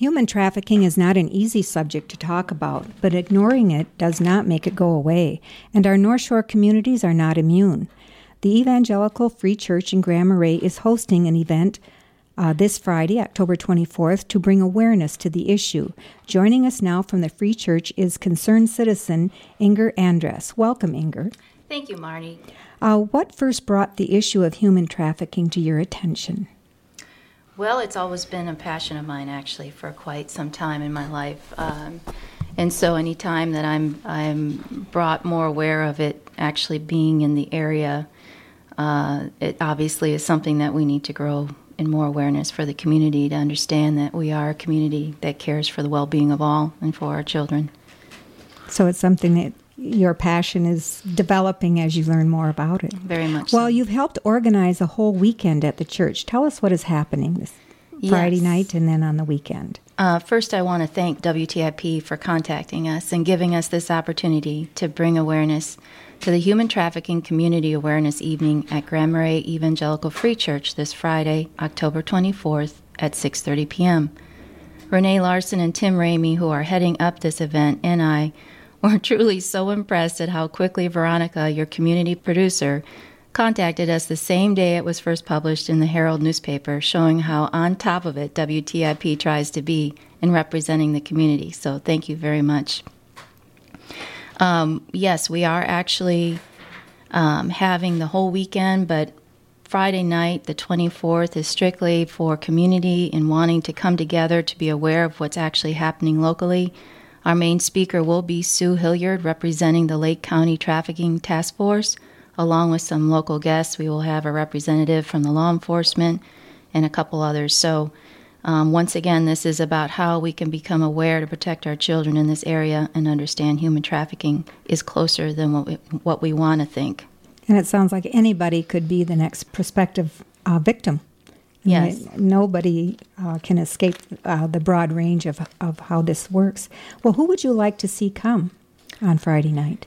Human trafficking is not an easy subject to talk about, but ignoring it does not make it go away, and our North Shore communities are not immune. The Evangelical Free Church in Grand Marais is hosting an event this Friday, October 24th, to bring awareness to the issue. Joining us now from the Free Church is concerned citizen Inger Andress. Welcome, Inger. Thank you, Marnie. What first brought the issue of human trafficking to your attention? Well, it's always been a passion of mine, actually, for quite some time in my life. And so any time that I'm brought more aware of it actually being in the area, it obviously is something that we need to grow in more awareness for the community to understand that we are a community that cares for the well-being of all and for our children. So it's something that your passion is developing as you learn more about it. Very much Well, so. you've helped organize a whole weekend at the church. Tell us what is happening this Friday night and then on the weekend. First, I want to thank WTIP for contacting us and giving us this opportunity to bring awareness to the Human Trafficking Community Awareness Evening at Grand Marais Evangelical Free Church this Friday, October 24th at 6:30 p.m. Renee Larson and Tim Ramey, who are heading up this event, and I were truly so impressed at how quickly Veronica, your community producer, contacted us the same day it was first published in the Herald newspaper, showing how on top of it WTIP tries to be in representing the community. So thank you very much. Yes, we are actually having the whole weekend, but Friday night, the 24th, is strictly for community and wanting to come together to be aware of what's actually happening locally. Our main speaker will be Sue Hilliard, representing the Lake County Trafficking Task Force. Along with some local guests, we will have a representative from the law enforcement and a couple others. So once again, this is about how we can become aware to protect our children in this area and understand human trafficking is closer than what we want to think. And it sounds like anybody could be the next prospective victim. Yes. Nobody can escape the broad range of how this works. Well, who would you like to see come on Friday night?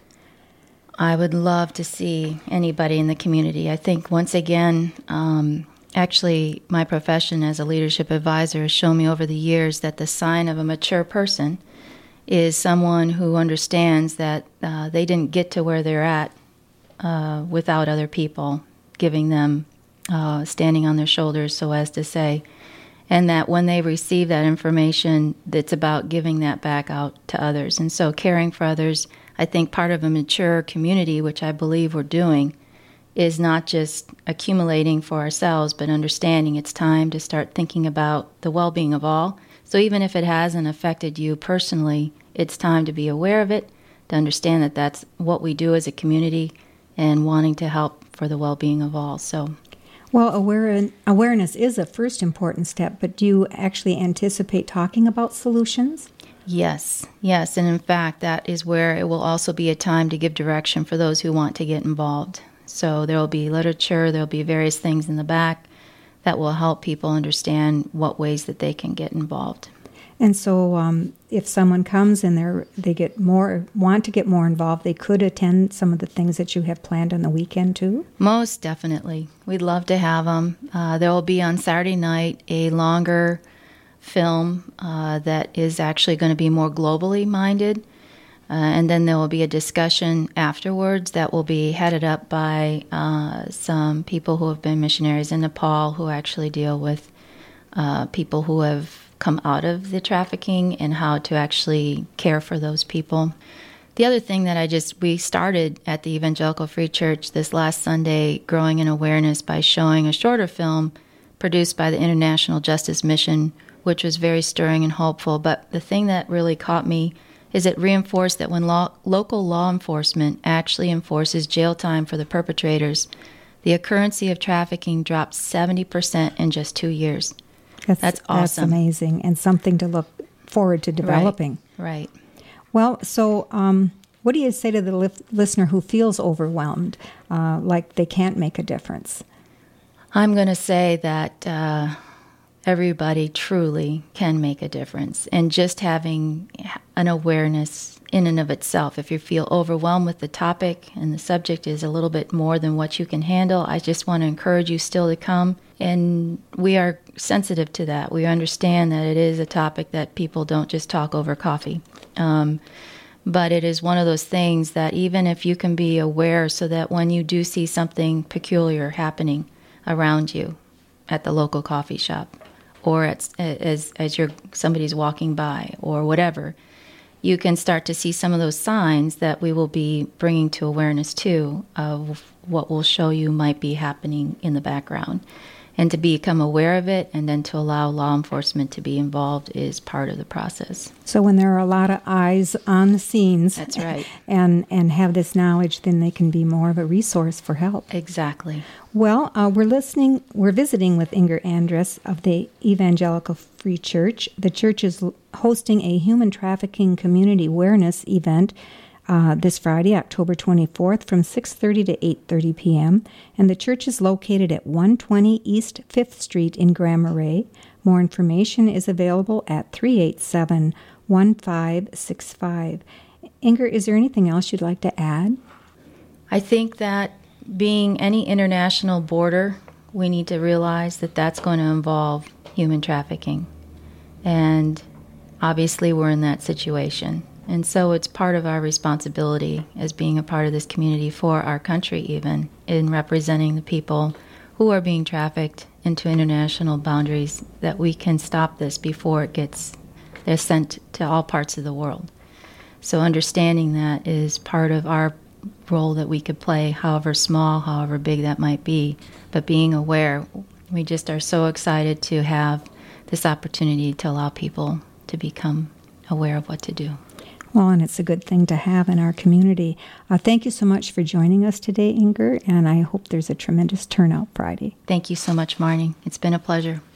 I would love to see anybody in the community. I think, once again, actually, my profession as a leadership advisor has shown me over the years that the sign of a mature person is someone who understands that they didn't get to where they're at without other people giving them, standing on their shoulders, so as to say, and that when they receive that information, it's about giving that back out to others. And so caring for others, I think part of a mature community, which I believe we're doing, is not just accumulating for ourselves, but understanding it's time to start thinking about the well-being of all. So even if it hasn't affected you personally, it's time to be aware of it, to understand that that's what we do as a community and wanting to help for the well-being of all. So, well, awareness is a first important step, but do you actually anticipate talking about solutions? Yes, and in fact, that is where it will also be a time to give direction for those who want to get involved. So there will be literature, there will be various things in the back that will help people understand what ways that they can get involved. And so if someone comes and they want to get more involved, they could attend some of the things that you have planned on the weekend too? Most definitely. We'd love to have them. There will be on Saturday night a longer film that is actually going to be more globally minded. And then there will be a discussion afterwards that will be headed up by some people who have been missionaries in Nepal who actually deal with people who have come out of the trafficking and how to actually care for those people. The other thing that we started at the Evangelical Free Church this last Sunday, growing in awareness by showing a shorter film produced by the International Justice Mission, which was very stirring and hopeful. But the thing that really caught me is it reinforced that when local law enforcement actually enforces jail time for the perpetrators, the occurrence of trafficking drops 70% in just 2 years. That's awesome. That's amazing, and something to look forward to developing. Right. Well, so what do you say to the listener who feels overwhelmed, like they can't make a difference? I'm going to say that everybody truly can make a difference. And just having an awareness in and of itself, if you feel overwhelmed with the topic and the subject is a little bit more than what you can handle, I just want to encourage you still to come. And we are sensitive to that. We understand that it is a topic that people don't just talk over coffee. But it is one of those things that even if you can be aware so that when you do see something peculiar happening around you at the local coffee shop or as somebody's walking by or whatever, you can start to see some of those signs that we will be bringing to awareness too of what will show you might be happening in the background. And to become aware of it and then to allow law enforcement to be involved is part of the process. So when there are a lot of eyes on the scenes, that's right, and have this knowledge, then they can be more of a resource for help. Exactly. Well, we're visiting with Inger Andress of the Evangelical Free Church. The church is hosting a human trafficking community awareness event this Friday, October 24th, from 6:30 to 8:30 p.m., and the church is located at 120 East 5th Street in Grand Marais. More information is available at 387-1565. Inger, is there anything else you'd like to add? I think that being any international border, we need to realize that that's going to involve human trafficking. And obviously we're in that situation. And so it's part of our responsibility as being a part of this community for our country even, in representing the people who are being trafficked into international boundaries, that we can stop this before they're sent to all parts of the world. So understanding that is part of our role that we could play, however small, however big that might be. But being aware, we just are so excited to have this opportunity to allow people to become aware of what to do. Well, and it's a good thing to have in our community. Thank you so much for joining us today, Inger, and I hope there's a tremendous turnout Friday. Thank you so much, Marnie. It's been a pleasure.